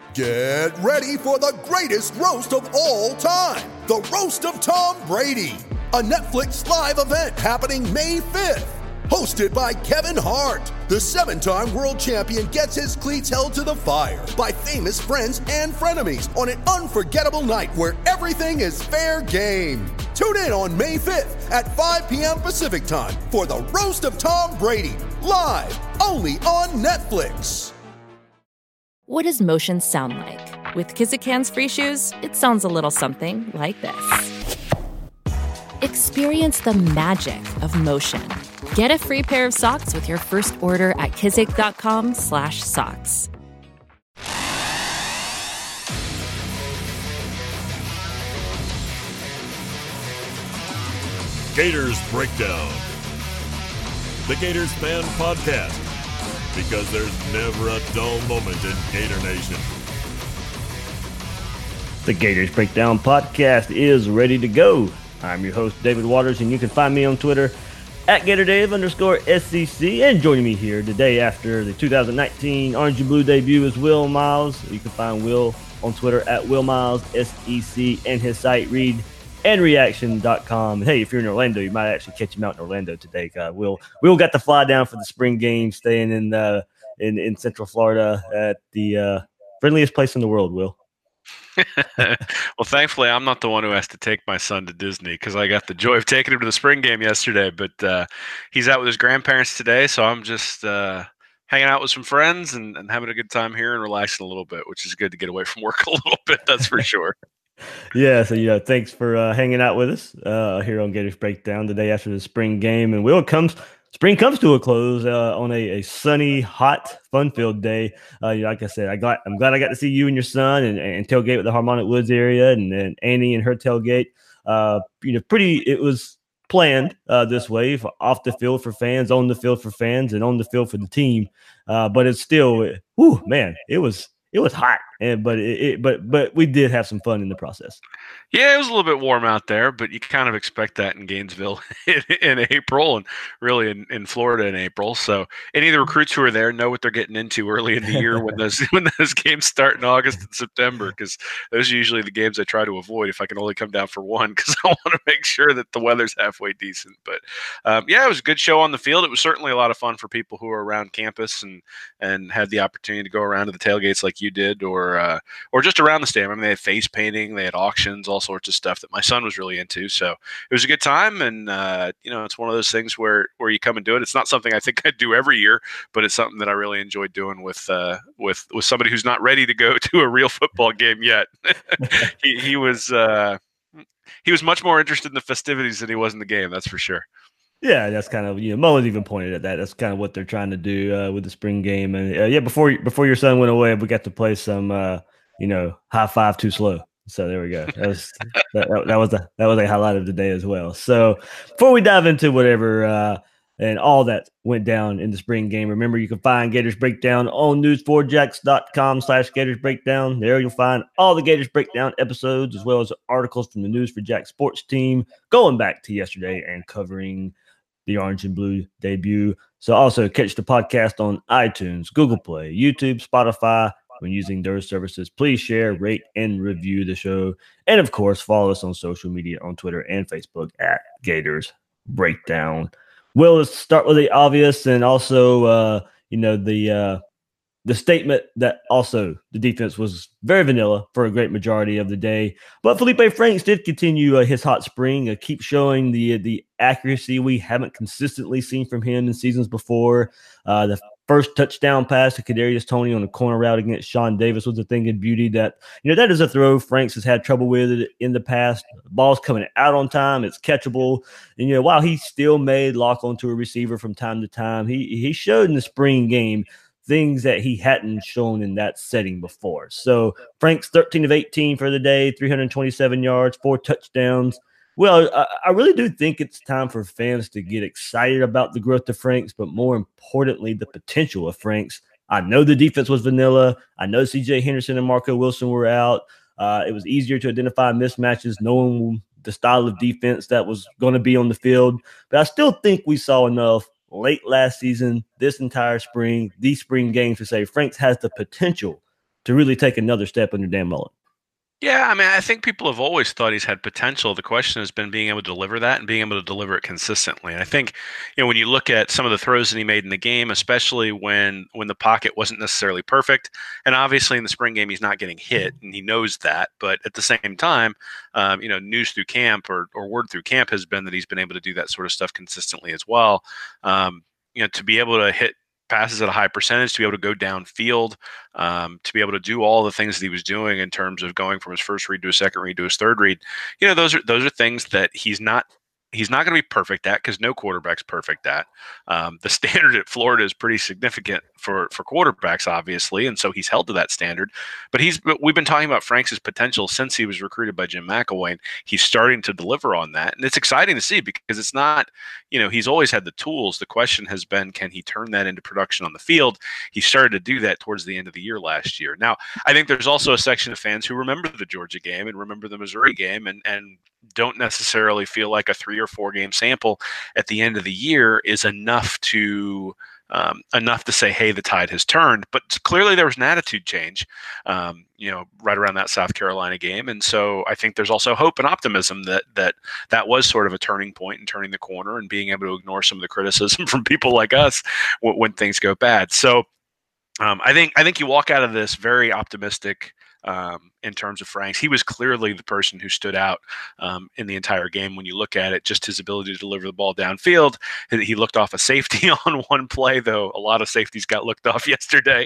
Get ready for the greatest roast of all time, the Roast of Tom Brady, a Netflix live event happening May 5th. Hosted by Kevin Hart, the 7-time world champion gets his cleats held to the fire by famous friends and frenemies on an unforgettable night where everything is fair game. Tune in on May 5th at 5 p.m. Pacific time for the Roast of Tom Brady, live only on Netflix. What does motion sound like? With Kizik Hands Free Shoes, it sounds a little something like this. Experience the magic of motion. Get a free pair of socks with your first order at kizik.com/socks. Gators Breakdown, the Gators Fan Podcast, because there's never a dull moment in Gator Nation. The Gators Breakdown Podcast is ready to go. I'm your host, David Waters, and you can find me on Twitter at GatorDave_SEC. And joining me here today after the 2019 Orange and Blue debut is Will Miles. You can find Will on Twitter at WillMilesSEC and his site, readandreaction.com. Hey, if you're in Orlando, you might actually catch him out in Orlando today. Will got to fly down for the spring game, staying in Central Florida at the friendliest place in the world, Will. Well, thankfully, I'm not the one who has to take my son to Disney because I got the joy of taking him to the spring game yesterday. But he's out with his grandparents today, so I'm just hanging out with some friends and having a good time here and relaxing a little bit, which is good to get away from work a little bit, that's for sure. Yeah, so thanks for hanging out with us here on Gators Breakdown the day after the spring game. And spring comes to a close on a sunny, hot, fun-filled day. Like I said, I'm glad I got to see you and your son and tailgate with the Harmonic Woods area and Annie and her tailgate. It was planned this way, off the field for fans, on the field for fans, and on the field for the team. But it's still, it was hot, but we did have some fun in the process. Yeah, it was a little bit warm out there, but you kind of expect that in Gainesville in April and really in Florida in April. So any of the recruits who are there know what they're getting into early in the year when those games start in August and September, because those are usually the games I try to avoid if I can only come down for one, because I want to make sure that the weather's halfway decent. But it was a good show on the field. It was certainly a lot of fun for people who are around campus and had the opportunity to go around to the tailgates like you did, or just around the stadium. I mean, they had face painting, they had auctions, all sorts of stuff that my son was really into. So it was a good time, and it's one of those things where you come and do it. It's not something I think I do every year, but it's something that I really enjoyed doing with somebody who's not ready to go to a real football game yet. He was much more interested in the festivities than he was in the game. That's for sure. Yeah, that's kind of, Mullins even pointed at that. That's kind of what they're trying to do with the spring game. And before your son went away, we got to play some, high five too slow. So there we go. That was a highlight of the day as well. So before we dive into whatever and all that went down in the spring game, remember you can find Gators Breakdown on news4jax.com/Gators Breakdown. There you'll find all the Gators Breakdown episodes, as well as articles from the News for Jax sports team going back to yesterday and covering the Orange and Blue debut. So also catch the podcast on iTunes, Google Play, YouTube, Spotify. When using those services, please share, rate, and review the show. And, of course, follow us on social media on Twitter and Facebook at Gators Breakdown. Well, let's start with the obvious, and also, the statement that also the defense was very vanilla for a great majority of the day. But Felipe Franks did continue his hot spring, keep showing the accuracy we haven't consistently seen from him in seasons before. The first touchdown pass to Kadarius Toney on a corner route against Sean Davis was a thing of beauty that is a throw Franks has had trouble with in the past. The ball's coming out on time. It's catchable. And, while he still may lock onto a receiver from time to time, he showed in the spring game things that he hadn't shown in that setting before. So Franks 13 of 18 for the day, 327 yards, 4 touchdowns. Well, I really do think it's time for fans to get excited about the growth of Franks, but more importantly, the potential of Franks. I know the defense was vanilla. I know C.J. Henderson and Marco Wilson were out. It was easier to identify mismatches, knowing the style of defense that was going to be on the field. But I still think we saw enough late last season, this entire spring, these spring games to say Franks has the potential to really take another step under Dan Mullen. Yeah, I mean, I think people have always thought he's had potential. The question has been being able to deliver that and being able to deliver it consistently. And I think, when you look at some of the throws that he made in the game, especially when the pocket wasn't necessarily perfect, and obviously in the spring game he's not getting hit, and he knows that. But at the same time, news through camp or word through camp has been that he's been able to do that sort of stuff consistently as well. To be able to hit passes at a high percentage, to be able to go downfield, to be able to do all the things that he was doing in terms of going from his first read to his second read to his third read. Those are things that he's not going to be perfect at, because no quarterback's perfect at. The standard at Florida is pretty significant for quarterbacks, obviously, and so he's held to that standard. But we've been talking about Franks' potential since he was recruited by Jim McElwain. He's starting to deliver on that, and it's exciting to see, because it's not, he's always had the tools. The question has been, can he turn that into production on the field? He started to do that towards the end of the year last year. Now, I think there's also a section of fans who remember the Georgia game and remember the Missouri game and don't necessarily feel like a 3 or 4 game sample at the end of the year is enough to say, hey, the tide has turned. But clearly there was an attitude change, right around that South Carolina game. And so I think there's also hope and optimism that was sort of a turning point and turning the corner and being able to ignore some of the criticism from people like us when things go bad. So I think you walk out of this very optimistic in terms of Franks. He was clearly the person who stood out in the entire game. When you look at it, just his ability to deliver the ball downfield. He looked off a safety on one play, though a lot of safeties got looked off yesterday.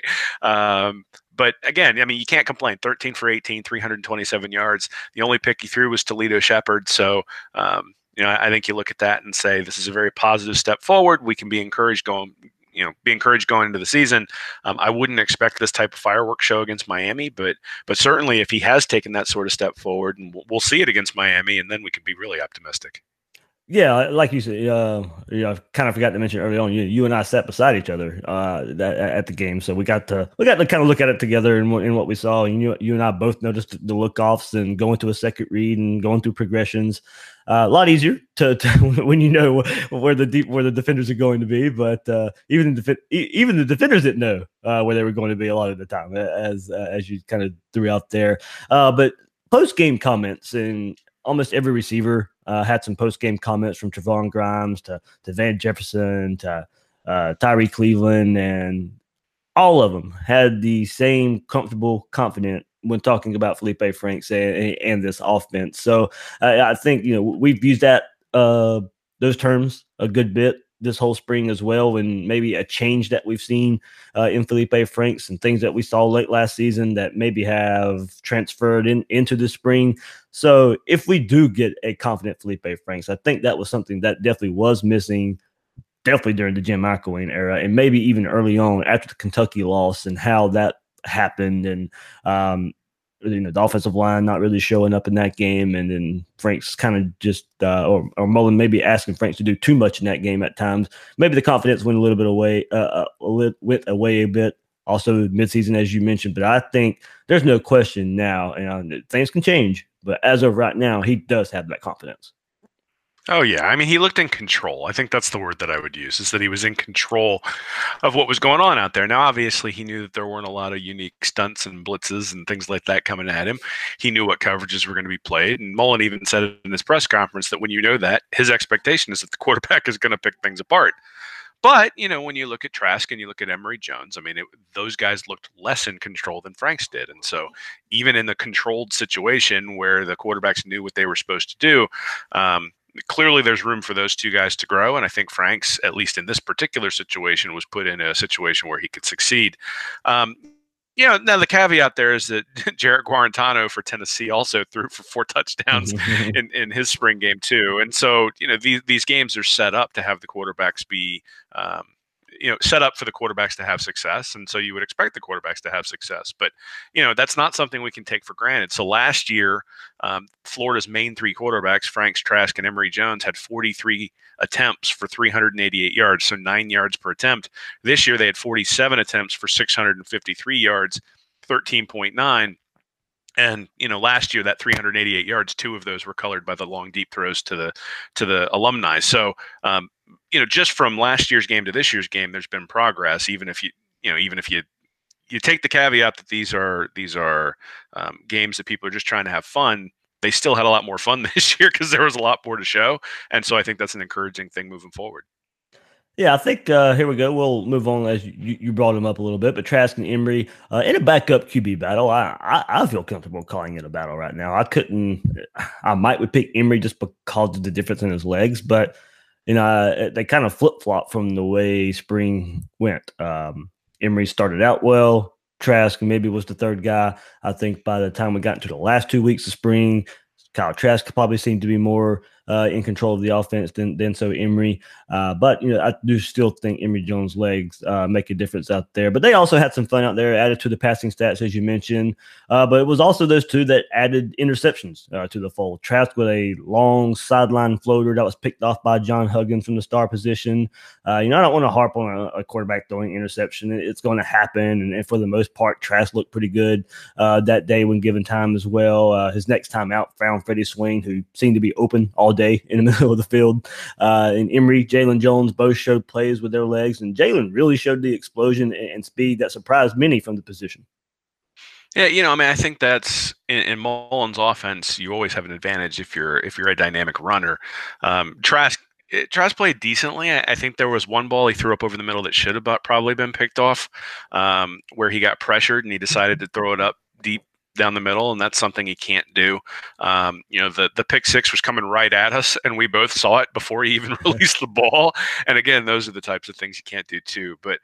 But again, I mean, you can't complain. 13 for 18, 327 yards. The only pick he threw was Toledo Shepard. So, I think you look at that and say, this is a very positive step forward. We can be encouraged going into the season. I wouldn't expect this type of fireworks show against Miami, but certainly if he has taken that sort of step forward, and we'll see it against Miami, and then we can be really optimistic. Yeah, like you said, I kind of forgot to mention early on. You and I sat beside each other at the game, so we got to kind of look at it together in what we saw. And you and I both noticed the look offs and going to a second read and going through progressions. A lot easier to when you know where the defenders are going to be, but even the defenders didn't know where they were going to be a lot of the time, as you kind of threw out there. But post game comments, and almost every receiver had some post game comments, from Trevon Grimes to Van Jefferson to Tyree Cleveland, and all of them had the same comfortable, confident when talking about Felipe Franks and this offense. So I think, we've used those terms a good bit this whole spring as well, and maybe a change that we've seen in Felipe Franks and things that we saw late last season that maybe have transferred into the spring. So if we do get a confident Felipe Franks, I think that was something that definitely was missing, definitely during the Jim McElwain era, and maybe even early on after the Kentucky loss and how that happened, and the offensive line not really showing up in that game, and then Franks kind of just or Mullen maybe asking Franks to do too much in that game at times. Maybe the confidence went a little bit away, went away a bit. Also midseason, as you mentioned, but I think there's no question now, and things can change, but as of right now, he does have that confidence. Oh, yeah. I mean, he looked in control. I think that's the word that I would use, is that he was in control of what was going on out there. Now, obviously, he knew that there weren't a lot of unique stunts and blitzes and things like that coming at him. He knew what coverages were going to be played. And Mullen even said it in his press conference that when you know that, his expectation is that the quarterback is going to pick things apart. But, when you look at Trask and you look at Emory Jones, I mean, those guys looked less in control than Franks did. And so even in the controlled situation where the quarterbacks knew what they were supposed to do, clearly there's room for those two guys to grow. And I think Franks, at least in this particular situation, was put in a situation where he could succeed. Now the caveat there is that Jarrett Guarantano for Tennessee also threw for 4 touchdowns in his spring game too. And so, these games are set up to have the quarterbacks be, set up for the quarterbacks to have success. And so you would expect the quarterbacks to have success, but that's not something we can take for granted. So last year, Florida's main 3 quarterbacks, Franks, Trask, and Emory Jones, had 43 attempts for 388 yards. So 9 yards per attempt. This year they had 47 attempts for 653 yards, 13.9. And last year that 388 yards, 2 of those were colored by the long deep throws to the alumni. So just from last year's game to this year's game, there's been progress. Even if you you take the caveat that these are games that people are just trying to have fun. They still had a lot more fun this year because there was a lot more to show, and so I think that's an encouraging thing moving forward. Yeah, I think here we go. We'll move on as you brought him up a little bit, but Trask and Emory in a backup QB battle. I feel comfortable calling it a battle right now. I would pick Emory just because of the difference in his legs, but they kind of flip flop from the way spring went. Emory started out well. Trask maybe was the third guy. I think by the time we got into the last 2 weeks of spring, Kyle Trask probably seemed to be more in control of the offense than so Emory. But I do still think Emory Jones' legs make a difference out there. But they also had some fun out there, added to the passing stats, as you mentioned. But it was also those two that added interceptions to the fold. Trask with a long sideline floater that was picked off by John Huggins from the star position. I don't want to harp on a quarterback throwing interception. It's going to happen. And for the most part, Trask looked pretty good that day when given time as well. His next time out found Freddie Swain, who seemed to be open all day in the middle of the field. And Emory, Jalen Jones both showed plays with their legs, and Jalen really showed the explosion and speed that surprised many from the position. Yeah, I think that's in Mullen's offense. You always have an advantage if you're a dynamic runner. Trask played decently. I think there was one ball he threw up over the middle that should have probably been picked off, where he got pressured and he decided to throw it up deep down the middle, and that's something he can't do. The pick six was coming right at us, and we both saw it before he even released the ball. And again, those are the types of things you can't do too. But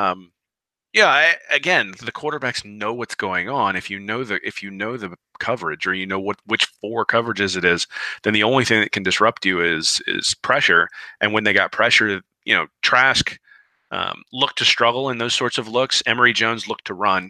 again, the quarterbacks know what's going on. If you know the coverage, or which four coverages it is, then the only thing that can disrupt you is pressure. And when they got pressure, Trask looked to struggle in those sorts of looks. Emory Jones looked to run.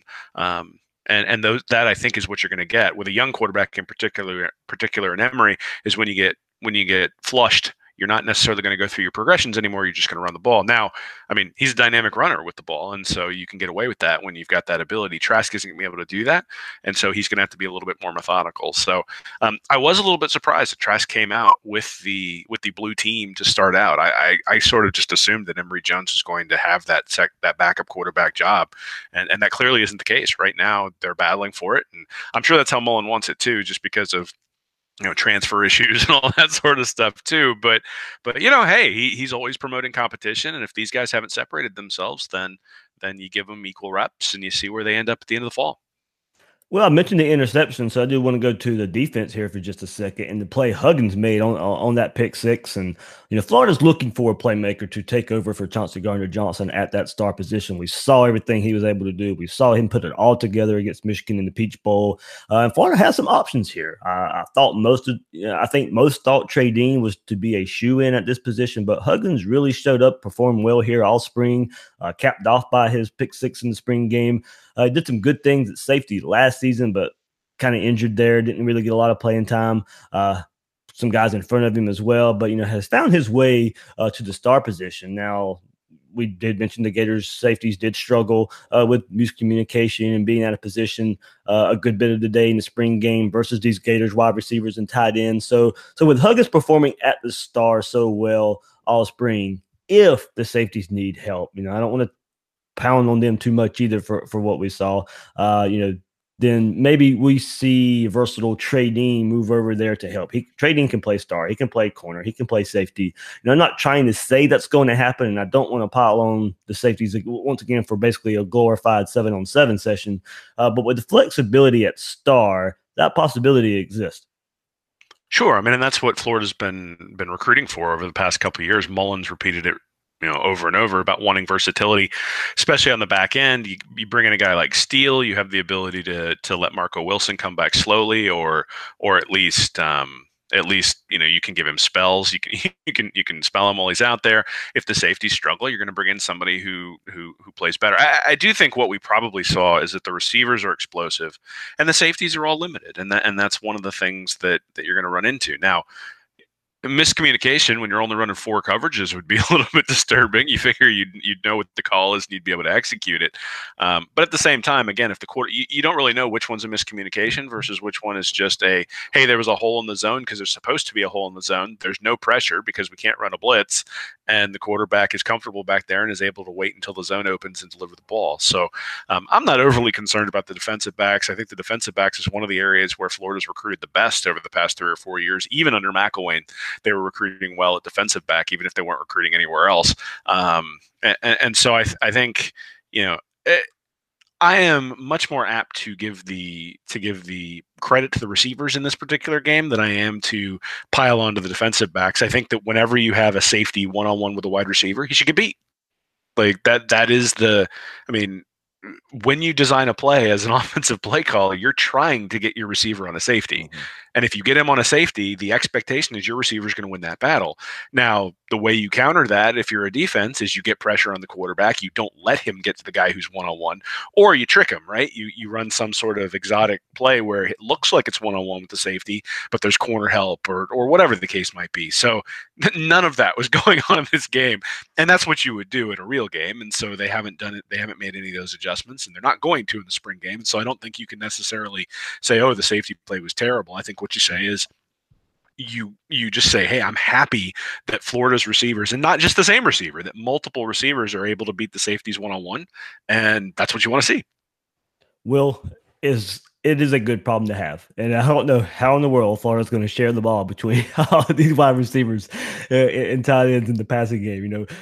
And that I think is what you're going to get with a young quarterback in particular in Emory, is when you get flushed, you're not necessarily going to go through your progressions anymore. You're just going to run the ball. Now, he's a dynamic runner with the ball, and so you can get away with that when you've got that ability. Trask isn't going to be able to do that, and so he's going to have to be a little bit more methodical. So I was a little bit surprised that Trask came out with the blue team to start out. I sort of just assumed that Emory Jones was going to have that backup quarterback job, and that clearly isn't the case. Right now, they're battling for it, and I'm sure that's how Mullen wants it too, just because of transfer issues and all that sort of stuff too. But hey, he's always promoting competition, and if these guys haven't separated themselves, then you give them equal reps and you see where they end up at the end of the fall. Well, I mentioned the interception, so I do want to go to the defense here for just a second, and the play Huggins made on that pick six. And Florida's looking for a playmaker to take over for Chauncey Gardner-Johnson at that star position. We saw everything he was able to do. We saw him put it all together against Michigan in the Peach Bowl. And Florida has some options here. I think most thought Trey Dean was to be a shoe-in at this position, but Huggins really showed up, performed well here all spring, capped off by his pick six in the spring game. Did some good things at safety last season, but kind of injured there. Didn't really get a lot of playing time. Some guys in front of him as well, but has found his way to the star position. Now, we did mention the Gators safeties did struggle with miscommunication and being out of position a good bit of the day in the spring game versus these Gators wide receivers and tight ends. So with Huggins performing at the star so well all spring, if the safeties need help, I don't want to pound on them too much either for what we saw. Then maybe we see versatile Trey Dean move over there to help. Trey Dean can play star. He can play corner. He can play safety. I'm not trying to say that's going to happen, and I don't want to pile on the safeties once again for basically a glorified 7-on-7 session. But with the flexibility at star, that possibility exists. Sure. And that's what Florida's been recruiting for over the past couple of years. Mullen's repeated it over and over about wanting versatility, especially on the back end. You bring in a guy like Steele, you have the ability to let Marco Wilson come back slowly, or at least you can give him spells. You can spell him while he's out there. If the safeties struggle, you're going to bring in somebody who plays better. I do think what we probably saw is that the receivers are explosive and the safeties are all limited, and that's one of the things that you're going to run into now. miscommunication when you're only running 4 coverages would be a little bit disturbing. You figure you'd know what the call is and you'd be able to execute it. But at the same time, again, if the quarter, you don't really know which one's a miscommunication versus which one is just a, hey, there was a hole in the zone because there's supposed to be a hole in the zone. There's no pressure because we can't run a blitz, and the quarterback is comfortable back there and is able to wait until the zone opens and deliver the ball. So I'm not overly concerned about the defensive backs. I think the defensive backs is one of the areas where Florida's recruited the best over the past 3 or 4 years. Even under McElwain, they were recruiting well at defensive back, even if they weren't recruiting anywhere else. And so I think, I am much more apt to give the credit to the receivers in this particular game than I am to pile onto the defensive backs. I think that whenever you have a safety one-on-one with a wide receiver, he should get beat. Like that is when you design a play as an offensive play caller, you're trying to get your receiver on a safety. Mm-hmm. And if you get him on a safety, the expectation is your receiver is going to win that battle. Now, the way you counter that, if you're a defense, is you get pressure on the quarterback. You don't let him get to the guy who's one-on-one, or you trick him, right? You run some sort of exotic play where it looks like it's one-on-one with the safety, but there's corner help or whatever the case might be. So none of that was going on in this game. And that's what you would do in a real game. And so they haven't done it. They haven't made any of those adjustments, and they're not going to in the spring game. So I don't think you can necessarily say, oh, the safety play was terrible. I think what you say is you just say, hey, I'm happy that Florida's receivers, and not just the same receiver, that multiple receivers are able to beat the safeties one-on-one, and that's what you want to see. Will, it is a good problem to have, and I don't know how in the world Florida's going to share the ball between all these wide receivers and tight ends in the passing game.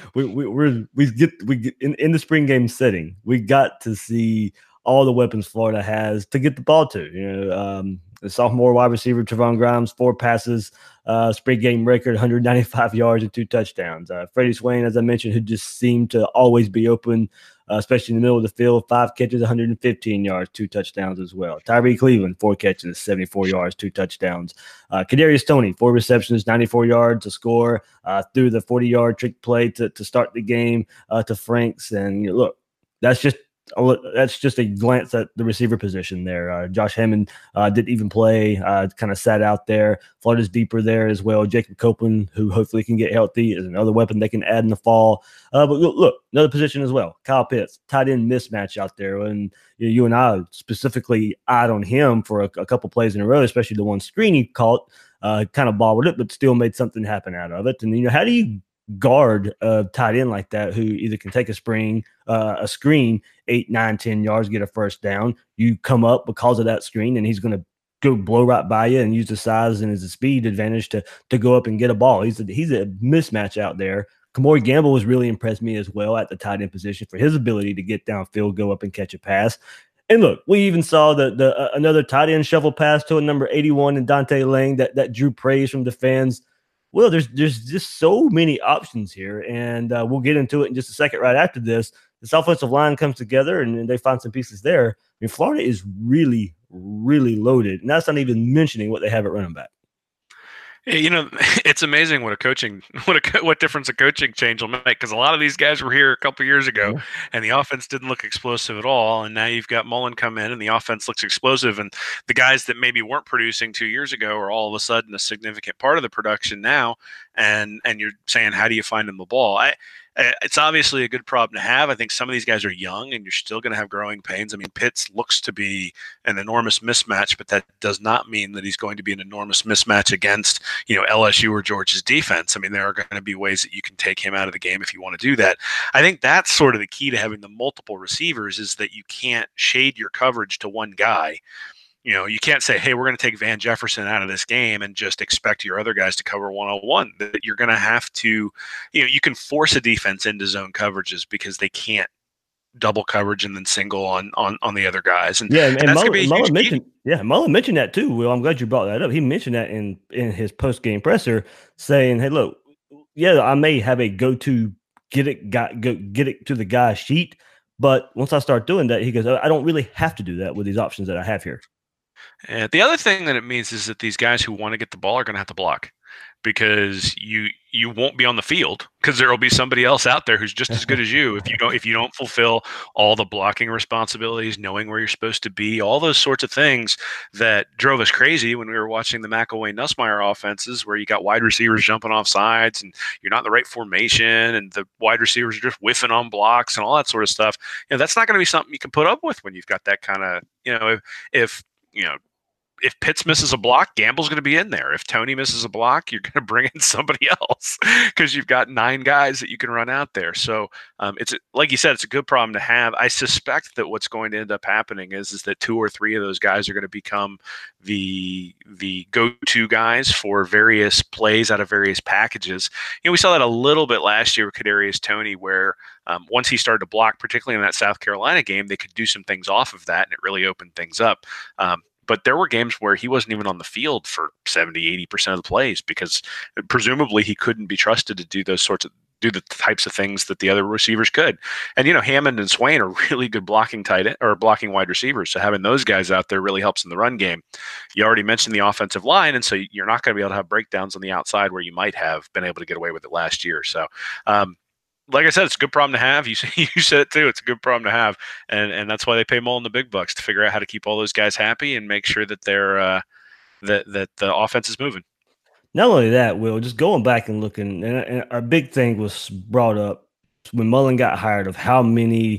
We get in the spring game setting, we got to see all the weapons Florida has to get the ball to. The sophomore wide receiver Trevon Grimes, 4 passes, spring game record, 195 yards and 2 touchdowns. Freddie Swain, as I mentioned, who just seemed to always be open, especially in the middle of the field, 5 catches, 115 yards, 2 touchdowns as well. Tyree Cleveland, 4 catches, 74 yards, 2 touchdowns. Kadarius Toney, 4 receptions, 94 yards to score, threw the 40-yard trick play to start the game to Franks. And look, that's just a glance at the receiver position there. Josh Hammond didn't even play, kind of sat out there. Florida's deeper there as well. Jacob Copeland, who hopefully can get healthy, is another weapon they can add in the fall. But look, another position as well. Kyle Pitts, tight end mismatch out there. And you and I specifically eyed on him for a couple plays in a row, especially the one screen he caught, kind of bobbled it, but still made something happen out of it. And, how do you guard a tight end like that who either can take a screen 8, 9, 10 yards, get a first down? You come up because of that screen, and he's going to go blow right by you and use the size and his speed advantage to go up and get a ball. He's a mismatch out there. Kamori Gamble has really impressed me as well at the tight end position for his ability to get downfield, go up and catch a pass. And look, we even saw the another tight end shovel pass to a number 81 in Dante Lang that drew praise from the fans. Well, there's just so many options here, and we'll get into it in just a second right after this. This offensive line comes together, and they find some pieces there. I mean, Florida is really, really loaded, and that's not even mentioning what they have at running back. It's amazing what difference a coaching change will make, because a lot of these guys were here a couple years ago, and the offense didn't look explosive at all. And now you've got Mullen come in, and the offense looks explosive. And the guys that maybe weren't producing 2 years ago are all of a sudden a significant part of the production now. And you're saying, how do you find them the ball? It's obviously a good problem to have. I think some of these guys are young, and you're still going to have growing pains. I mean, Pitts looks to be an enormous mismatch, but that does not mean that he's going to be an enormous mismatch against, LSU or Georgia's defense. I mean, there are going to be ways that you can take him out of the game if you want to do that. I think that's sort of the key to having the multiple receivers, is that you can't shade your coverage to one guy. You can't say, hey, we're going to take Van Jefferson out of this game and just expect your other guys to cover one-on-one. That you're going to have to, you can force a defense into zone coverages because they can't double coverage and then single on the other guys. And Mullen mentioned that too. Will, I'm glad you brought that up. He mentioned that in his post-game presser, saying, hey, look, I may have a go-to get it to the guy sheet, but once I start doing that, he goes, I don't really have to do that with these options that I have here. And the other thing that it means is that these guys who want to get the ball are going to have to block. because you won't be on the field because there will be somebody else out there who's just as good as you if you don't fulfill all the blocking responsibilities, knowing where you're supposed to be, all those sorts of things that drove us crazy when we were watching the McElwain Nussmeier offenses, where you got wide receivers jumping off sides and you're not in the right formation and the wide receivers are just whiffing on blocks and all that sort of stuff. That's not going to be something you can put up with when you've got that kind of, if Pitts misses a block, Gamble's going to be in there. If Tony misses a block, you're going to bring in somebody else because you've got 9 guys that you can run out there. So it's like you said, it's a good problem to have. I suspect that what's going to end up happening is that 2 or 3 of those guys are going to become the go-to guys for various plays out of various packages. We saw that a little bit last year with Kadarius Toney, where once he started to block, particularly in that South Carolina game, they could do some things off of that, and it really opened things up. But there were games where he wasn't even on the field for 70-80% of the plays because presumably he couldn't be trusted to do the types of things that the other receivers could. And, Hammond and Swain are really good blocking blocking wide receivers. So having those guys out there really helps in the run game. You already mentioned the offensive line, and so you're not going to be able to have breakdowns on the outside where you might have been able to get away with it last year. So, like I said, it's a good problem to have. You said it too. It's a good problem to have, and that's why they pay Mullen the big bucks, to figure out how to keep all those guys happy and make sure that they're that the offense is moving. Not only that, Will, just going back and looking, and a big thing was brought up when Mullen got hired of how many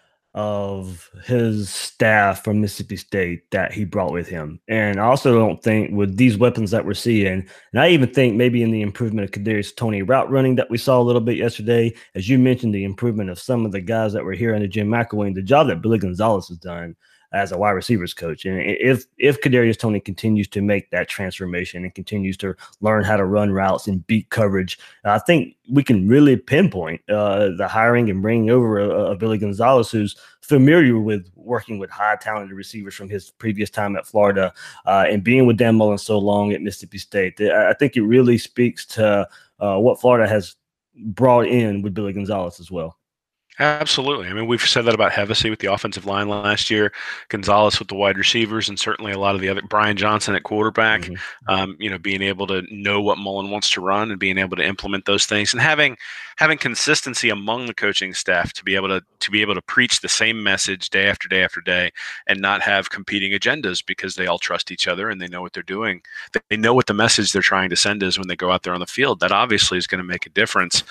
of his staff from Mississippi State that he brought with him. And I also don't think with these weapons that we're seeing, and I even think maybe in the improvement of Kadarius Toney route running that we saw a little bit yesterday, as you mentioned, the improvement of some of the guys that were here under Jim McElwain, the job that Billy Gonzales has done as a wide receivers coach. And if Kadarius Toney continues to make that transformation and continues to learn how to run routes and beat coverage, I think we can really pinpoint the hiring and bringing over a Billy Gonzales who's familiar with working with high talented receivers from his previous time at Florida and being with Dan Mullen so long at Mississippi State. I think it really speaks to what Florida has brought in with Billy Gonzales as well. Absolutely. I mean, we've said that about Hevesy with the offensive line last year, Gonzales with the wide receivers, and certainly a lot of the other, Brian Johnson at quarterback, being able to know what Mullen wants to run and being able to implement those things, and having consistency among the coaching staff to be able to preach the same message day after day after day and not have competing agendas, because they all trust each other and they know what they're doing. They know what the message they're trying to send is when they go out there on the field. That obviously is going to make a difference.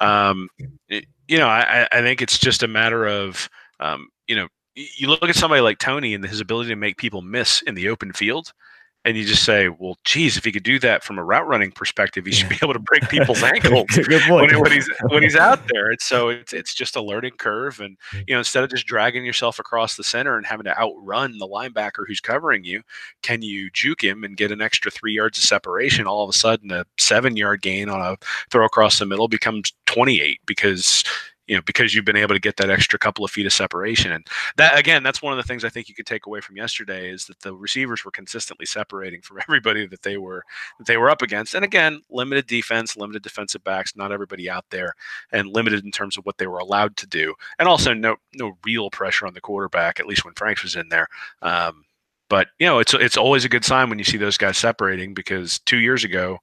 I think it's just a matter of, you look at somebody like Toney and his ability to make people miss in the open field, and you just say, well, geez, if he could do that from a route running perspective, he should be able to break people's ankles when he's out there. It's just a learning curve. And, instead of just dragging yourself across the center and having to outrun the linebacker who's covering you, can you juke him and get an extra 3 yards of separation? All of a sudden, a 7-yard gain on a throw across the middle becomes 28 because you've been able to get that extra couple of feet of separation. And that, again, that's one of the things I think you could take away from yesterday, is that the receivers were consistently separating from everybody that they were up against. And again, limited defense, limited defensive backs, not everybody out there, and limited in terms of what they were allowed to do. And also no real pressure on the quarterback, at least when Franks was in there. But it's always a good sign when you see those guys separating, because 2 years ago,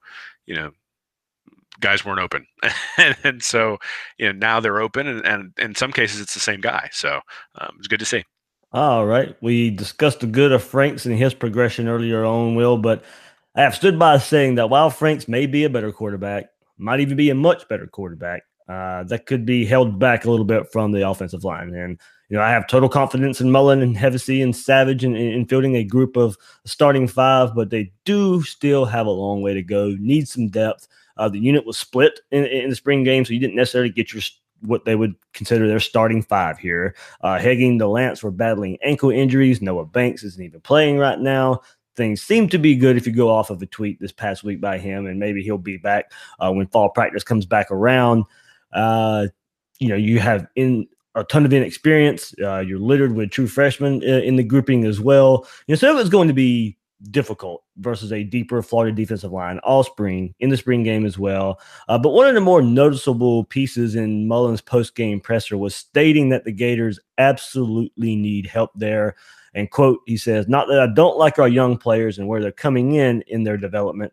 guys weren't open. and so, now they're open, and in some cases it's the same guy. So it's good to see. All right. We discussed the good of Franks and his progression earlier on, Will, but I have stood by saying that while Franks may be a better quarterback, might even be a much better quarterback, that could be held back a little bit from the offensive line. And, I have total confidence in Mullen and Hevesy and Savage in fielding a group of starting 5, but they do still have a long way to go, need some depth. The unit was split in the spring game, so you didn't necessarily get what they would consider their starting 5 here. Hegging and Lance were battling ankle injuries. Noah Banks isn't even playing right now. Things seem to be good if you go off of a tweet this past week by him, and maybe he'll be back when fall practice comes back around. You have a ton of inexperience. You're littered with true freshmen in the grouping as well. So it was going to be difficult versus a deeper Florida defensive line all spring, in the spring game as well. But one of the more noticeable pieces in Mullen's post-game presser was stating that the Gators absolutely need help there. And quote, he says, "Not that I don't like our young players and where they're coming in their development,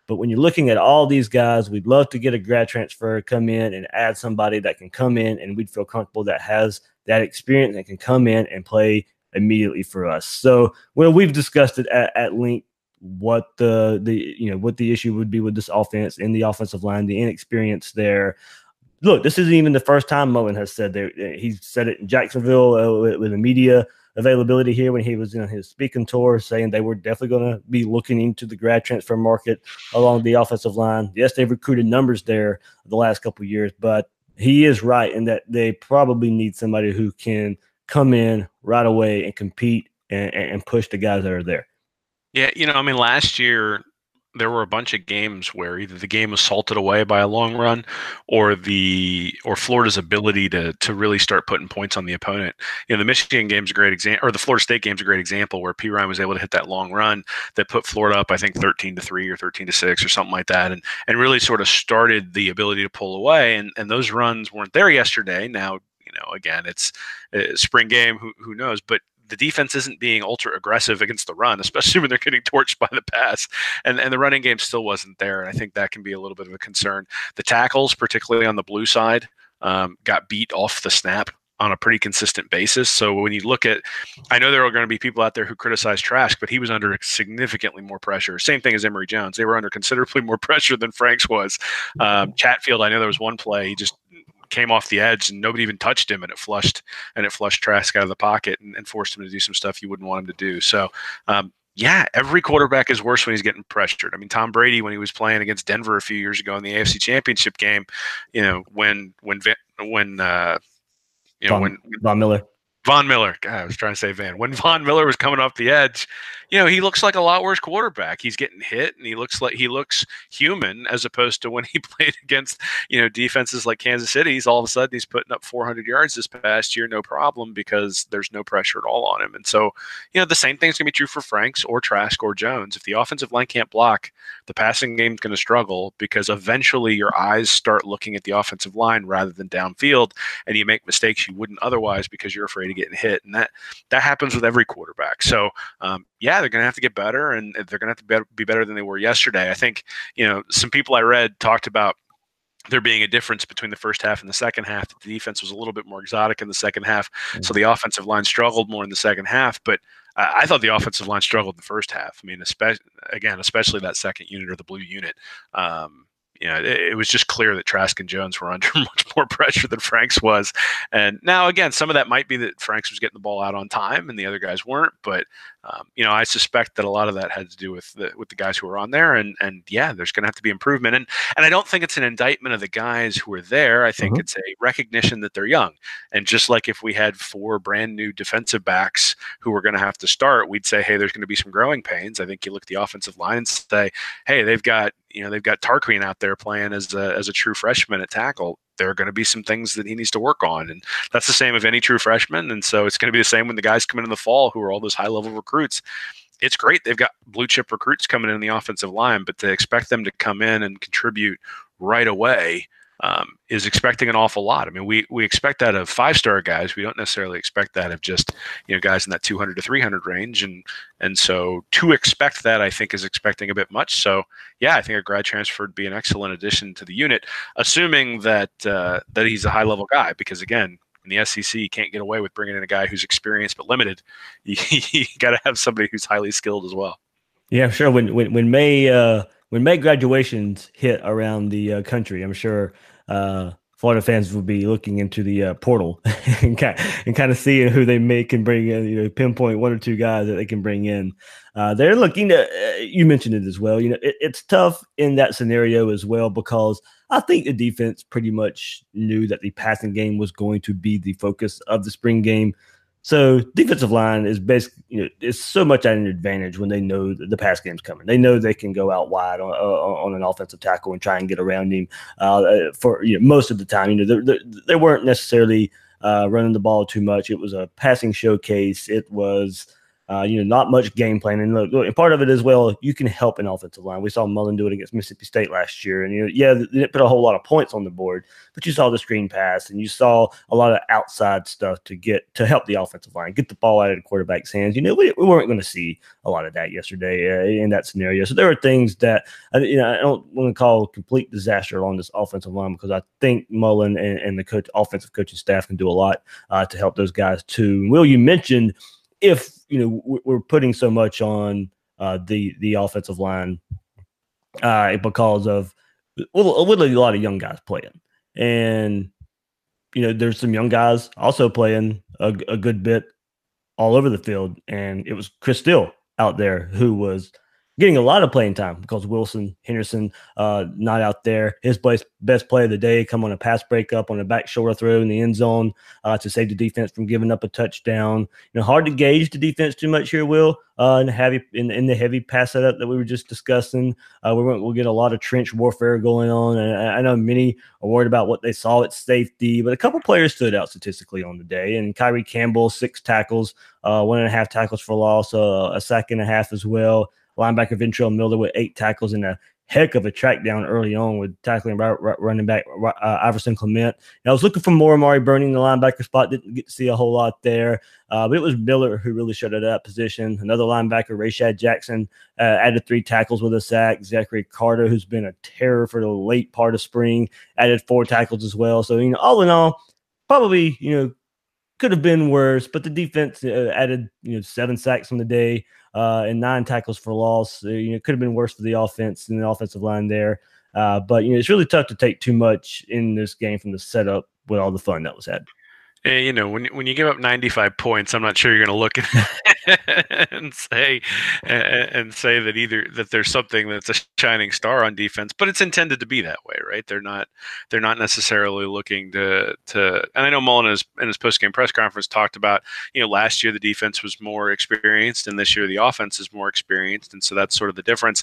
But when you're looking at all these guys, we'd love to get a grad transfer, come in and add somebody that can come in and we'd feel comfortable that has that experience and can come in and play immediately for us. So we've discussed it at length, what the issue would be with this offense and the offensive line, the inexperience there. Look, this isn't even the first time Mullen has said there. He said it in Jacksonville with the media availability here when he was in his speaking tour, saying they were definitely going to be looking into the grad transfer market along the offensive line. Yes, they've recruited numbers there the last couple of years, but he is right in that they probably need somebody who can come in right away and compete and push the guys that are there. Yeah, last year there were a bunch of games where either the game was salted away by a long run or Florida's ability to really start putting points on the opponent. The Michigan game's a great example, or the Florida State game's a great example where Perine was able to hit that long run that put Florida up, I think 13-3 or 13-6 or something like that, and really sort of started the ability to pull away. And those runs weren't there yesterday. Now, again, it's a spring game, who knows, but the defense isn't being ultra aggressive against the run, especially when they're getting torched by the pass. And the running game still wasn't there. And I think that can be a little bit of a concern. The tackles, particularly on the blue side, got beat off the snap on a pretty consistent basis. So when you look at, I know there are going to be people out there who criticize Trask, but he was under significantly more pressure. Same thing as Emory Jones. They were under considerably more pressure than Franks was. Chatfield, I know there was one play, he just came off the edge and nobody even touched him, and it flushed Trask out of the pocket and forced him to do some stuff you wouldn't want him to do. So every quarterback is worse when he's getting pressured. I mean, Tom Brady, when he was playing against Denver a few years ago in the AFC Championship game, when Von Miller, God, I was trying to say When Von Miller was coming off the edge, he looks like a lot worse quarterback. He's getting hit, and he looks human, as opposed to when he played against, defenses like Kansas City. All of a sudden he's putting up 400 yards this past year, no problem, because there's no pressure at all on him. And so, the same thing's going to be true for Franks or Trask or Jones. If the offensive line can't block, the passing game's going to struggle, because eventually your eyes start looking at the offensive line rather than downfield, and you make mistakes you wouldn't otherwise because you're afraid of getting hit. And that happens with every quarterback. So, they're going to have to get better, and they're going to have to be better than they were yesterday. I think, some people I read talked about there being a difference between the first half and the second half. The defense was a little bit more exotic in the second half, so the offensive line struggled more in the second half. But I thought the offensive line struggled in the first half. I mean, especially that second unit, or the blue unit. It was just clear that Trask and Jones were under much more pressure than Franks was. And now, again, some of that might be that Franks was getting the ball out on time and the other guys weren't. But, I suspect that a lot of that had to do with the guys who were on there. And there's going to have to be improvement. And I don't think it's an indictment of the guys who are there. I think it's a recognition that they're young. And just like if we had 4 brand new defensive backs who were going to have to start, we'd say, hey, there's going to be some growing pains. I think you look at the offensive line and say, hey, they've got Tarquin out there playing as a true freshman at tackle. There are going to be some things that he needs to work on. And that's the same of any true freshman. And so it's going to be the same when the guys come in the fall who are all those high-level recruits. It's great. They've got blue-chip recruits coming in the offensive line, but to expect them to come in and contribute right away is expecting an awful lot. I mean, we expect that of 5-star guys. We don't necessarily expect that of just, guys in that 200 to 300 range. And so to expect that, I think, is expecting a bit much. So, I think a grad transfer would be an excellent addition to the unit, assuming that he's a high-level guy, because, again, in the SEC, you can't get away with bringing in a guy who's experienced but limited. You got to have somebody who's highly skilled as well. Yeah, sure. When May graduations hit around the country, I'm sure Florida fans will be looking into the portal and kind of seeing who they can bring in. Pinpoint 1 or 2 guys that they can bring in. They're looking to. You mentioned it as well. It's tough in that scenario as well, because I think the defense pretty much knew that the passing game was going to be the focus of the spring game. So defensive line is basically, is so much at an advantage when they know that the pass game's coming. They know they can go out wide on an offensive tackle and try and get around him for most of the time. They weren't necessarily running the ball too much. It was a passing showcase. It was Not much game planning. And look, and part of it as well, you can help an offensive line. We saw Mullen do it against Mississippi State last year. And, they didn't put a whole lot of points on the board, but you saw the screen pass and you saw a lot of outside stuff to help the offensive line, get the ball out of the quarterback's hands. We weren't going to see a lot of that yesterday in that scenario. So there are things that, I don't want to call complete disaster on this offensive line, because I think Mullen and the offensive coaching staff can do a lot to help those guys too. Will, you mentioned if we're putting so much on the offensive line because of a lot of young guys playing, and there's some young guys also playing a good bit all over the field, and it was Chris Steele out there who was getting a lot of playing time because Wilson Henderson not out there. His best play of the day come on a pass breakup on a back shoulder throw in the end zone to save the defense from giving up a touchdown. Hard to gauge the defense too much here, Will, in the heavy pass setup that we were just discussing. We'll get a lot of trench warfare going on, and I know many are worried about what they saw at safety, but a couple players stood out statistically on the day. And Kyrie Campbell, 6 tackles, 1.5 tackles for loss, a sack and a half as well. Linebacker Ventrell Miller with 8 tackles and a heck of a track down early on with tackling running back Iverson Clement. And I was looking for more Amari Burney in the linebacker spot. Didn't get to see a whole lot there. But it was Miller who really showed it at that position. Another linebacker, Rashad Jackson, added 3 tackles with a sack. Zachary Carter, who's been a terror for the late part of spring, added 4 tackles as well. So, all in all, probably, could have been worse, but the defense added 7 sacks on the day and 9 tackles for loss. It could have been worse for the offense and the offensive line there. But it's really tough to take too much in this game from the setup with all the fun that was had. When you give up 95 points, I'm not sure you're going to look at and say that there's something that's a shining star on defense, but it's intended to be that way, right? They're not necessarily looking to. And I know Mullen in his post-game press conference talked about, last year the defense was more experienced, and this year the offense is more experienced, and so that's sort of the difference.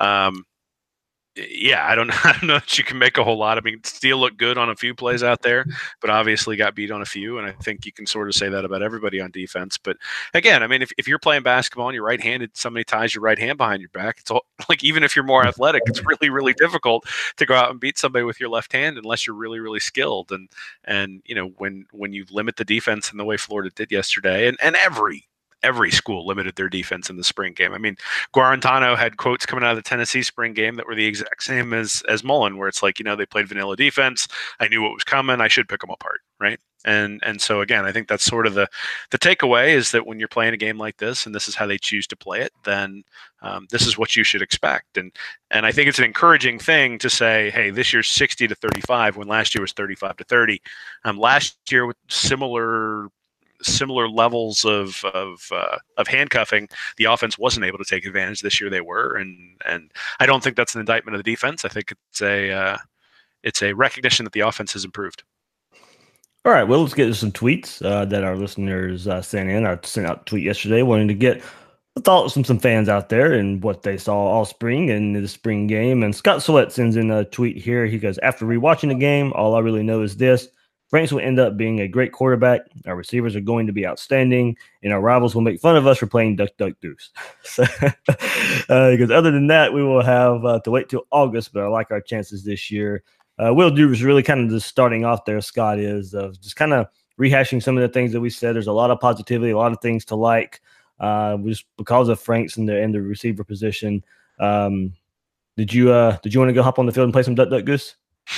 I don't know that you can make a whole lot. I mean, Steele looked good on a few plays out there, but obviously got beat on a few. And I think you can sort of say that about everybody on defense. But again, I mean, if you're playing basketball and you're right-handed, somebody ties your right hand behind your back, it's all, like, even if you're more athletic, it's really, really difficult to go out and beat somebody with your left hand unless you're really, really skilled. And when you limit the defense in the way Florida did yesterday, and every school limited their defense in the spring game. I mean, Guarantano had quotes coming out of the Tennessee spring game that were the exact same as Mullen, where it's like, they played vanilla defense. I knew what was coming. I should pick them apart, right? And so again, I think that's sort of the takeaway, is that when you're playing a game like this, and this is how they choose to play it, then this is what you should expect. And I think it's an encouraging thing to say, hey, this year's 60-35 when last year was 35-30. Last year with similar levels of handcuffing, the offense wasn't able to take advantage. This year they were, and I don't think that's an indictment of the defense. I think it's a recognition that the offense has improved. All right, well, let's get to some tweets that our listeners sent in. I sent out a tweet yesterday wanting to get the thoughts from some fans out there and what they saw all spring and the spring game. And Scott Solet sends in a tweet here. He goes, after rewatching the game, all I really know is this: Franks will end up being a great quarterback. Our receivers are going to be outstanding, and our rivals will make fun of us for playing duck, duck, deuce. So, because other than that, we will have to wait till August, but I like our chances this year. Will do is really kind of just starting off there, Scott, is just kind of rehashing some of the things that we said. There's a lot of positivity, a lot of things to like, just because of Franks and the receiver position. Did you want to go hop on the field and play some duck, duck, goose?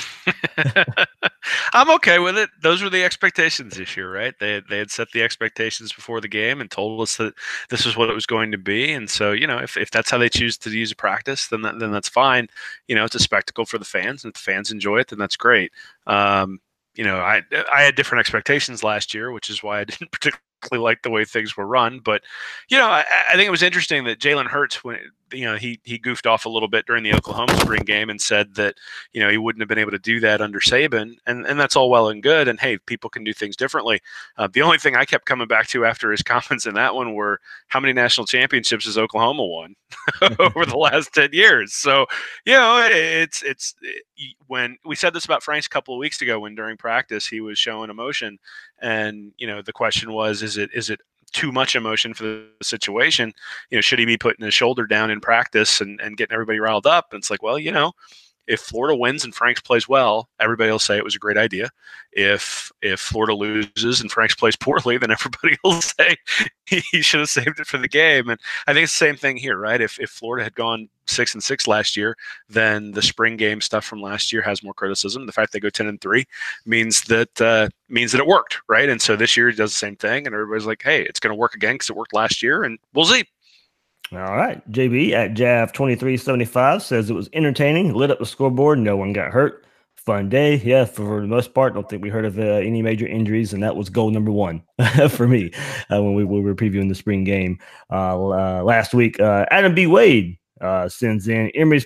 I'm okay with it. Those were the expectations this year, right? They had set the expectations before the game and told us that this was what it was going to be. And so, if that's how they choose to use a practice, then that's fine. It's a spectacle for the fans, and if the fans enjoy it, then that's great. I had different expectations last year, which is why I didn't particularly like the way things were run. But, I think it was interesting that Jalen Hurts, when he goofed off a little bit during the Oklahoma spring game and said that, he wouldn't have been able to do that under Saban. And that's all well and good. And hey, people can do things differently. The only thing I kept coming back to after his comments in that one were, how many national championships has Oklahoma won over the last 10 years? So, it's when we said this about Franks a couple of weeks ago, when during practice he was showing emotion, and the question was, is it too much emotion for the situation. Should he be putting his shoulder down in practice and getting everybody riled up? And it's like, well, if Florida wins and Franks plays well, everybody will say it was a great idea. If Florida loses and Franks plays poorly, then everybody will say he should have saved it for the game. And I think it's the same thing here, right? If Florida had gone 6-6 last year, then the spring game stuff from last year has more criticism. The fact they go 10-3 means that it worked, right? And so this year it does the same thing, and everybody's like, hey, it's going to work again because it worked last year, and we'll see. All right. JB at Jav2375 says it was entertaining, lit up the scoreboard, no one got hurt. Fun day. Yeah, for the most part, don't think we heard of any major injuries, and that was goal number one for me when we were previewing the spring game last week. Adam B. Wade sends in,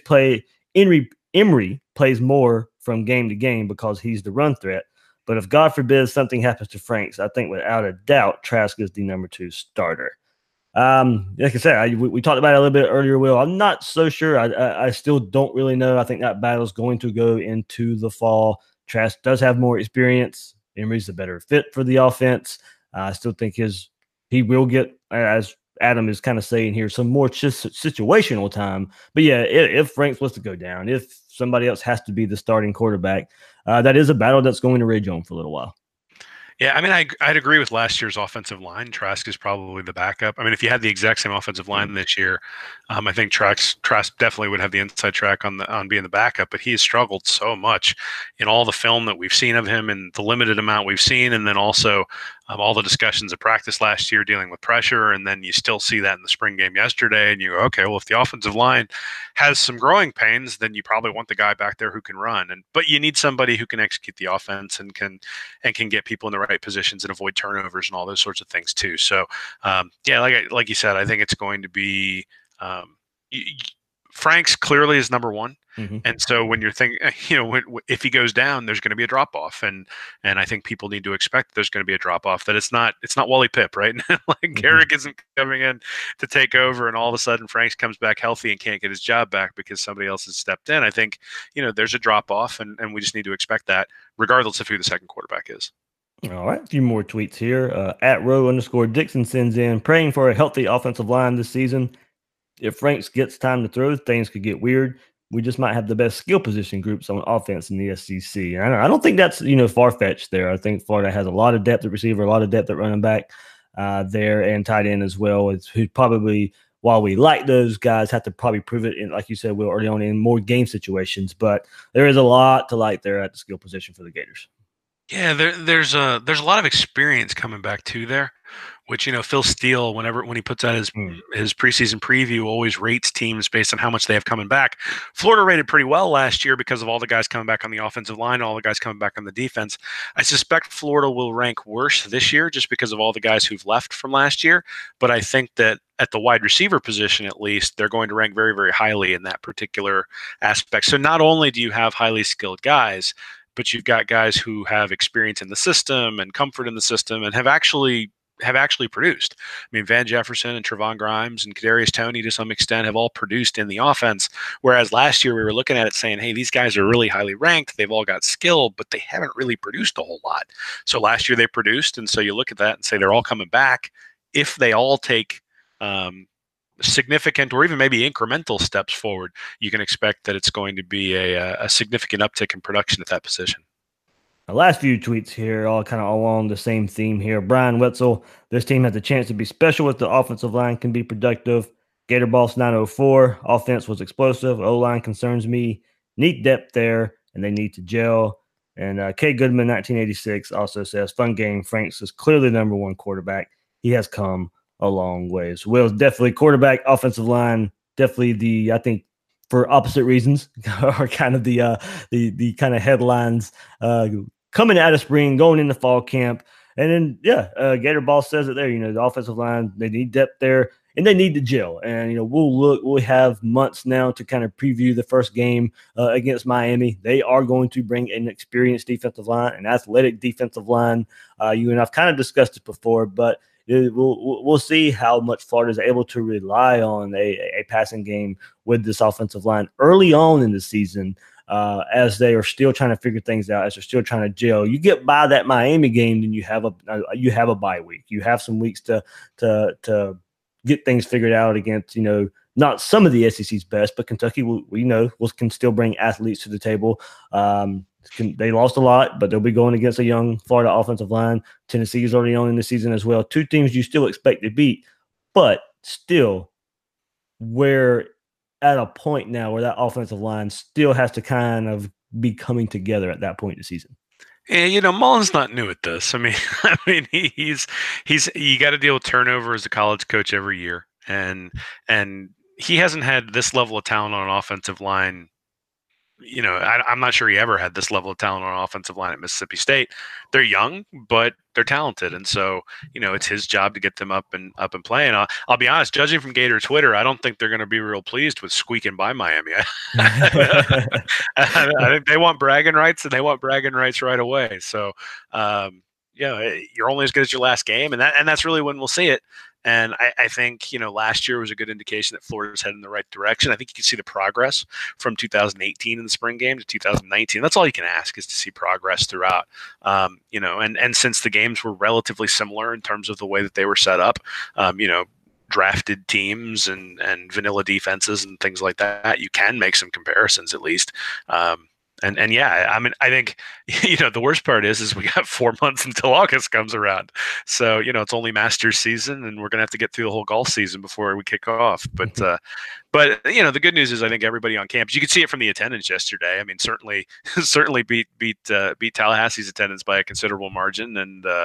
Emory plays more from game to game because he's the run threat. But if God forbid something happens to Franks, I think without a doubt Trask is the number 2 starter. Like I said, we talked about it a little bit earlier, Will. I'm not so sure. I still don't really know. I think that battle's going to go into the fall. Trask does have more experience. Emory's a better fit for the offense. I still think he will get, as Adam is kind of saying here, some more situational time. But yeah, if Franks was to go down, if somebody else has to be the starting quarterback, that is a battle that's going to rage on for a little while. Yeah, I mean, I'd agree with last year's offensive line. Trask is probably the backup. I mean, if you had the exact same offensive line this year, I think Trask definitely would have the inside track on being the backup. But he has struggled so much in all the film that we've seen of him and the limited amount we've seen, and then also all the discussions at practice last year dealing with pressure, and then you still see that in the spring game yesterday, and you go, okay, well, if the offensive line has some growing pains, then you probably want the guy back there who can run. But you need somebody who can execute the offense and can get people in the right positions and avoid turnovers and all those sorts of things too. So, yeah, like you said, I think it's going to be Franks clearly is number 1. Mm-hmm. And so when you're thinking, if he goes down, there's going to be a drop off, and I think people need to expect there's going to be a drop off. That it's not Wally Pipp, right? Like Garrick isn't coming in to take over, and all of a sudden Franks comes back healthy and can't get his job back because somebody else has stepped in. I think there's a drop off, and we just need to expect that, regardless of who the second quarterback is. All right, a few more tweets here. At @row_Dixon sends in, praying for a healthy offensive line this season. If Franks gets time to throw, things could get weird. We just might have the best skill position groups on offense in the SEC. And I don't think that's far-fetched there. I think Florida has a lot of depth at receiver, a lot of depth at running back there, and tight end as well. It's who probably, while we like those guys, have to probably prove it in, like you said, Will, early on in more game situations. But there is a lot to like there at the skill position for the Gators. Yeah, there's a lot of experience coming back too there, which Phil Steele, when he puts out his preseason preview, always rates teams based on how much they have coming back. Florida rated pretty well last year because of all the guys coming back on the offensive line, all the guys coming back on the defense. I suspect Florida will rank worse this year just because of all the guys who've left from last year. But I think that at the wide receiver position, at least, they're going to rank very, very highly in that particular aspect. So not only do you have highly skilled guys, but you've got guys who have experience in the system and comfort in the system and have actually produced. I mean, Van Jefferson and Trevon Grimes and Kadarius Toney to some extent have all produced in the offense, whereas last year we were looking at it saying, hey, these guys are really highly ranked. They've all got skill, but they haven't really produced a whole lot. So last year they produced, and so you look at that and say they're all coming back. If they all take significant or even maybe incremental steps forward, you can expect that it's going to be a significant uptick in production at that position. The last few tweets here, all kind of along the same theme here. Brian Wetzel, this team has a chance to be special if the offensive line can be productive. Gator Boss 904, offense was explosive. O-line concerns me. Need depth there, and they need to gel. And K. Goodman 1986 also says, fun game. Franks is clearly the number 1 quarterback. He has come a long ways. Will's definitely quarterback, offensive line, definitely I think for opposite reasons, are kind of the kind of headlines coming out of spring, going into fall camp. And then, Gator Boss says it there, the offensive line, they need depth there and they need to gel. And, we'll have months now to kind of preview the first game against Miami. They are going to bring an experienced defensive line, an athletic defensive line. You and I've kind of discussed it before, but we'll see how much Florida is able to rely on a passing game with this offensive line early on in the season. as they are still trying to figure things out, as they're still trying to gel. You get by that Miami game, then you have a bye week. You have some weeks to get things figured out against, not some of the SEC's best, but Kentucky, can still bring athletes to the table. They lost a lot, but they'll be going against a young Florida offensive line. Tennessee is already on in the season as well. Two teams you still expect to beat, but still, we're at a point now where that offensive line still has to kind of be coming together at that point in the season. And Mullen's not new at this. I mean, he's you got to deal with turnover as a college coach every year, and he hasn't had this level of talent on an offensive line. I'm not sure he ever had this level of talent on an offensive line at Mississippi State. They're young, but they're talented, and so it's his job to get them up and playing. I'll be honest, judging from Gator Twitter, I don't think they're going to be real pleased with squeaking by Miami. I think they want bragging rights, and they want bragging rights right away. So, you're only as good as your last game, and that's really when we'll see it. And I think, last year was a good indication that Florida's heading in the right direction. I think you can see the progress from 2018 in the spring game to 2019. That's all you can ask, is to see progress throughout. And since the games were relatively similar in terms of the way that they were set up, drafted teams and vanilla defenses and things like that, you can make some comparisons at least. And yeah, I mean, I think, the worst part is we got 4 months until August comes around. So, it's only Masters season, and we're going to have to get through the whole golf season before we kick off. But the good news is I think everybody on campus, you could see it from the attendance yesterday. I mean, certainly beat Tallahassee's attendance by a considerable margin.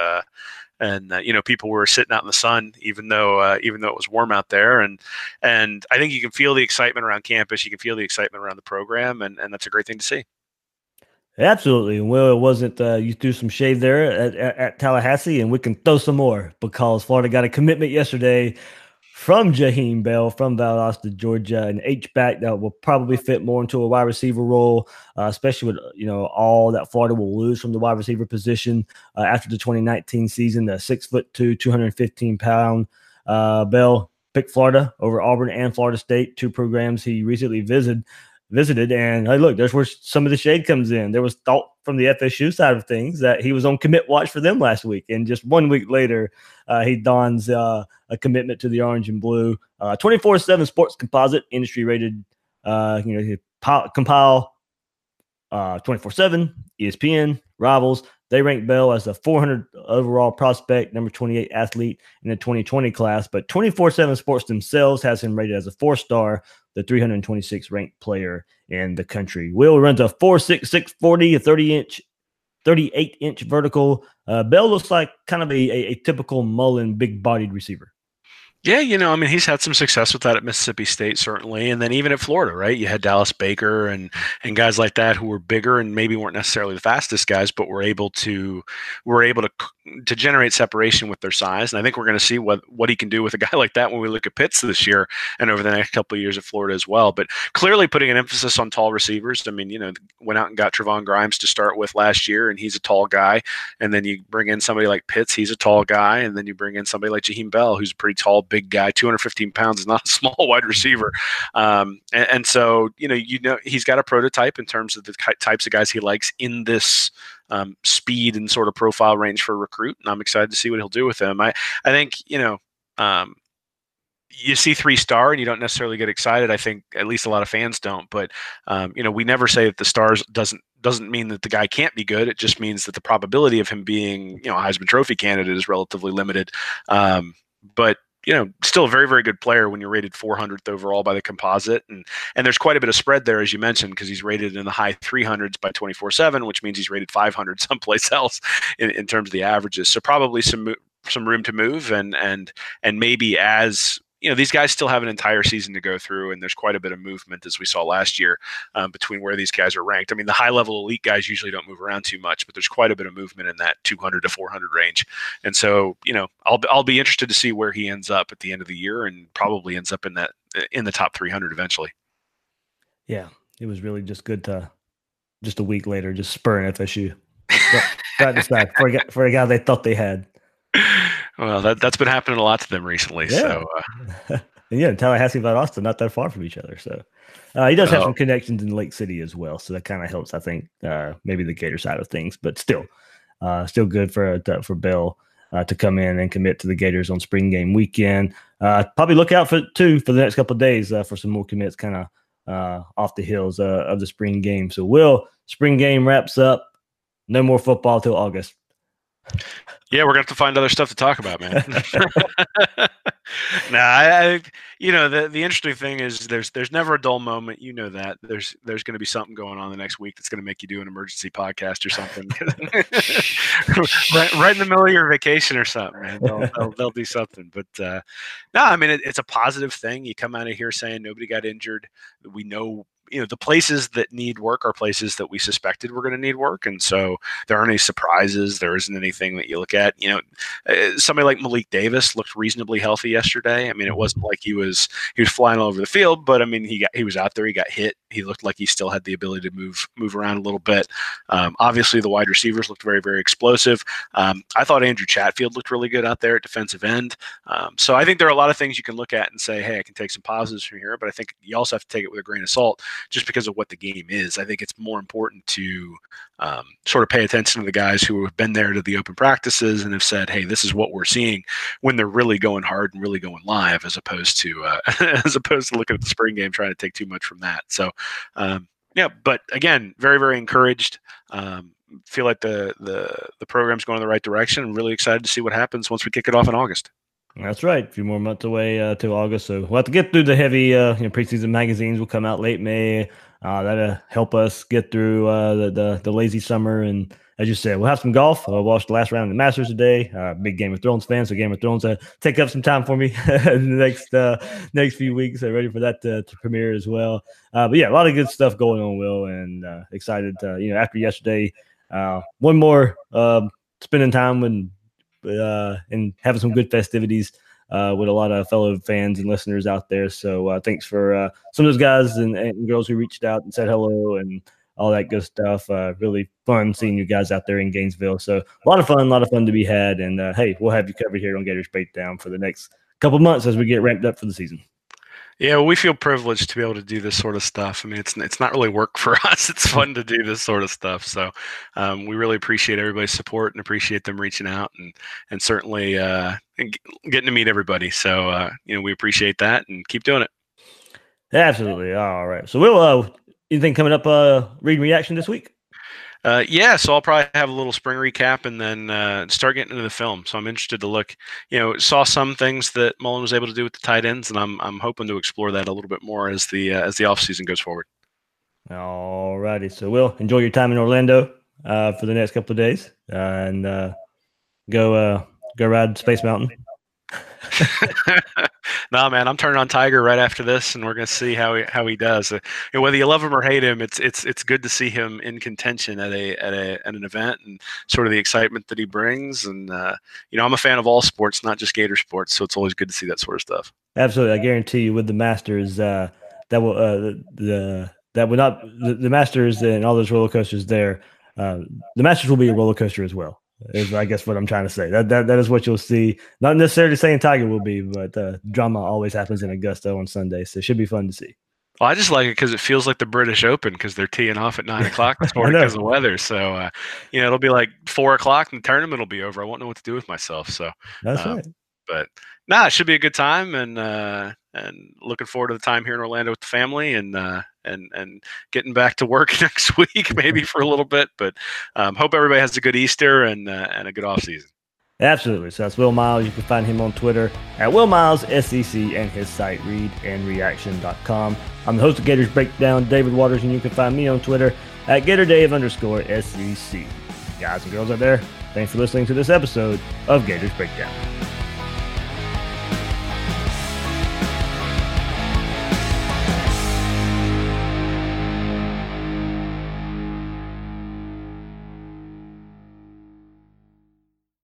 And people were sitting out in the sun, even though it was warm out there. And I think you can feel the excitement around campus. You can feel the excitement around the program. And that's a great thing to see. Absolutely. Well, it wasn't, you threw some shade there at Tallahassee, and we can throw some more, because Florida got a commitment yesterday from Jaheim Bell from Valdosta, Georgia, an H-back that will probably fit more into a wide receiver role, especially with, all that Florida will lose from the wide receiver position after the 2019 season. The 6'2", 215-pound Bell picked Florida over Auburn and Florida State, two programs he recently visited. And hey, look, there's where some of the shade comes in. There was thought from the FSU side of things that he was on commit watch for them last week, and just 1 week later, he dons a commitment to the orange and blue. 24/7 Sports Composite, industry rated. Compile 24/7, ESPN, Rivals. They rank Bell as the 400 overall prospect, number 28 athlete in the 2020 class, but 24/7 Sports themselves has him rated as a 4-star, the 326th ranked player in the country. Will runs a 4.66 40, a 38-inch vertical. Bell looks like kind of a typical Mullen big-bodied receiver. Yeah, he's had some success with that at Mississippi State, certainly. And then even at Florida, right? You had Dallas Baker and guys like that who were bigger and maybe weren't necessarily the fastest guys, but were able to generate separation with their size. And I think we're going to see what he can do with a guy like that when we look at Pitts this year and over the next couple of years at Florida as well. But clearly putting an emphasis on tall receivers. I mean, went out and got Trevon Grimes to start with last year, and he's a tall guy. And then you bring in somebody like Pitts, he's a tall guy. And then you bring in somebody like Jaheim Bell, who's a pretty tall, big guy. 215 pounds is not a small wide receiver. And so, he's got a prototype in terms of the types of guys he likes in this speed and sort of profile range for a recruit. And I'm excited to see what he'll do with him. I think, you see 3-star and you don't necessarily get excited. I think at least a lot of fans don't, but we never say that the stars doesn't mean that the guy can't be good. It just means that the probability of him being, a Heisman Trophy candidate is relatively limited. But still a very, very good player when you're rated 400th overall by the composite. And there's quite a bit of spread there, as you mentioned, because he's rated in the high 300s by 24/7, which means he's rated 500 someplace else in terms of the averages. So probably some room to move, and maybe as these guys still have an entire season to go through, and there's quite a bit of movement, as we saw last year, between where these guys are ranked. I mean, the high-level elite guys usually don't move around too much, but there's quite a bit of movement in that 200 to 400 range. And so, I'll be interested to see where he ends up at the end of the year, and probably ends up in the top 300 eventually. Yeah, it was really just good to just a week later just spur an FSU. Practice back for a guy they thought they had. Well, that's been happening a lot to them recently. Yeah. So, And yeah, Tallahassee and Valdosta, not that far from each other. So he does have some connections in Lake City as well. So that kind of helps, I think, maybe the Gator side of things. But still good for Bell to come in and commit to the Gators on spring game weekend. Probably look out for the next couple of days for some more commits kind of off the heels of the spring game. So spring game wraps up. No more football till August. Yeah, we're gonna have to find other stuff to talk about, man. The interesting thing is there's never a dull moment. You know that there's going to be something going on the next week that's going to make you do an emergency podcast or something. right in the middle of your vacation or something, man. They'll do something. But no, I mean it's a positive thing. You come out of here saying nobody got injured. We know. The places that need work are places that we suspected were going to need work. And so there aren't any surprises. There isn't anything that you look at, somebody like Malik Davis looked reasonably healthy yesterday. I mean, it wasn't like he was flying all over the field, but I mean, he was out there, he got hit. He looked like he still had the ability to move around a little bit. Obviously the wide receivers looked very, very explosive. I thought Andrew Chatfield looked really good out there at defensive end. So I think there are a lot of things you can look at and say, hey, I can take some positives from here, but I think you also have to take it with a grain of salt. Just because of what the game is. I think it's more important to sort of pay attention to the guys who have been there to the open practices and have said, hey, this is what we're seeing when they're really going hard and really going live, as opposed to looking at the spring game, trying to take too much from that. So, but again, very, very encouraged. Feel like the program's going in the right direction. I'm really excited to see what happens once we kick it off in August. That's right. A few more months away till August. So we'll have to get through the heavy preseason magazines will come out late May. That'll help us get through the lazy summer. And as you said, we'll have some golf. I'll watch the last round of the Masters today. Big Game of Thrones fan, so Game of Thrones take up some time for me in the next few weeks. I'm ready for that to premiere as well. But yeah, a lot of good stuff going on, Will, and excited. After yesterday, one more spending time and having some good festivities with a lot of fellow fans and listeners out there. So thanks for some of those guys and girls who reached out and said hello and all that good stuff. Really fun seeing you guys out there in Gainesville. So a lot of fun to be had. And hey, we'll have you covered here on Gators Breakdown for the next couple months as we get ramped up for the season. Yeah, well, we feel privileged to be able to do this sort of stuff. I mean, it's not really work for us. It's fun to do this sort of stuff. So we really appreciate everybody's support and appreciate them reaching out and certainly getting to meet everybody. So, we appreciate that and keep doing it. Absolutely. All right. So Will, anything coming up read and reaction this week? So I'll probably have a little spring recap and then start getting into the film. So I'm interested to look, saw some things that Mullen was able to do with the tight ends, and I'm hoping to explore that a little bit more as the offseason goes forward. All righty. So Will, enjoy your time in Orlando for the next couple of days and go ride Space Mountain. No, man, I'm turning on Tiger right after this, and we're going to see how he does. Whether you love him or hate him, it's good to see him in contention at an event and sort of the excitement that he brings. And I'm a fan of all sports, not just Gator sports, so it's always good to see that sort of stuff. Absolutely, I guarantee you, with the Masters, the Masters and all those roller coasters there, the Masters will be a roller coaster as well. Is I guess what I'm trying to say. That is what you'll see. Not necessarily saying Tiger will be, but drama always happens in Augusta on Sunday, so it should be fun to see. Well, I just like it because it feels like the British Open because they're teeing off at 9:00 this morning because of the weather. So it'll be like 4:00 and the tournament will be over. I won't know what to do with myself. So that's right. But it should be a good time and looking forward to the time here in Orlando with the family and getting back to work next week, maybe for a little bit, but hope everybody has a good Easter and a good off season. Absolutely. So that's Will Miles. You can find him on Twitter at Will Miles SEC and his site readandreaction.com. I'm the host of Gators Breakdown, David Waters, and you can find me on Twitter at GatorDave_SEC. Guys and girls out there, thanks for listening to this episode of Gators Breakdown.